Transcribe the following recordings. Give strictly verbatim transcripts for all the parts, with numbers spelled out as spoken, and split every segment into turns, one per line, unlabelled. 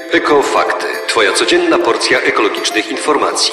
Ekofakty. Twoja codzienna porcja ekologicznych informacji.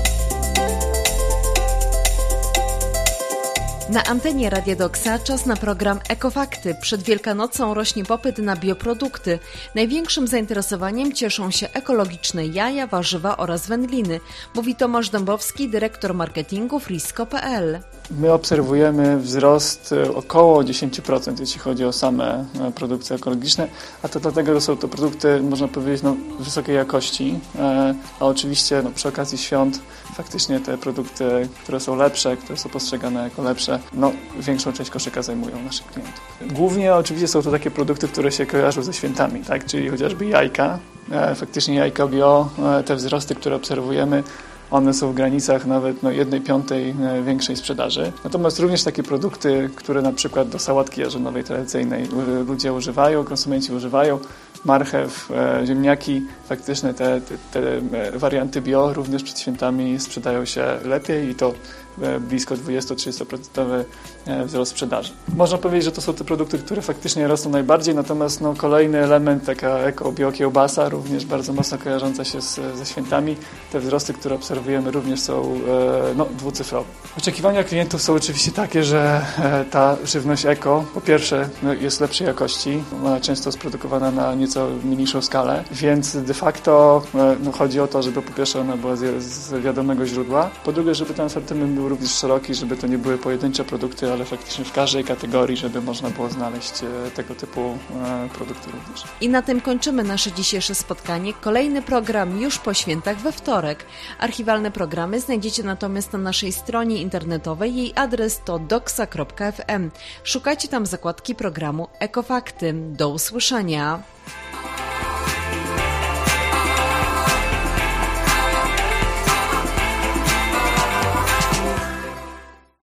Na antenie Radia Doksa czas na program Ekofakty. Przed Wielkanocą rośnie popyt na bioprodukty. Największym zainteresowaniem cieszą się ekologiczne jaja, warzywa oraz wędliny. Mówi Tomasz Dąbowski, dyrektor marketingu Frisko kropka pe el.
My obserwujemy wzrost około dziesięć procent, jeśli chodzi o same produkty ekologiczne, a to dlatego, że są to produkty, można powiedzieć, no, wysokiej jakości, a oczywiście no, przy okazji świąt faktycznie te produkty, które są lepsze, które są postrzegane jako lepsze, no, większą część koszyka zajmują naszych klientów. Głównie oczywiście są to takie produkty, które się kojarzą ze świętami, tak? Czyli chociażby jajka, faktycznie jajka bio, te wzrosty, które obserwujemy, one są w granicach nawet no, jednej piątej większej sprzedaży. Natomiast również takie produkty, które na przykład do sałatki jarzynowej tradycyjnej ludzie używają, konsumenci używają, marchew, ziemniaki, faktycznie te, te, te warianty bio również przed świętami sprzedają się lepiej i to blisko dwadzieścia do trzydziestu procent wzrost sprzedaży. Można powiedzieć, że to są te produkty, które faktycznie rosną najbardziej, natomiast no, kolejny element, taka eko-bio kiełbasa, również bardzo mocno kojarząca się z, ze świętami. Te wzrosty, które obserwujemy, również są no, dwucyfrowe. Oczekiwania klientów są oczywiście takie, że ta żywność eko, po pierwsze no, jest lepszej jakości, ona często sprodukowana na nieco mniejszą skalę, więc de facto no, chodzi o to, żeby po pierwsze ona była z, z wiadomego źródła, po drugie, żeby ten asortyment był również szeroki, żeby to nie były pojedyncze produkty, ale faktycznie w każdej kategorii, żeby można było znaleźć tego typu produkty również.
I na tym kończymy nasze dzisiejsze spotkanie. Kolejny program już po świętach we wtorek. Archiwalne programy znajdziecie natomiast na naszej stronie internetowej. Jej adres to doksa kropka ef em. Szukajcie tam zakładki programu Ekofakty. Do usłyszenia.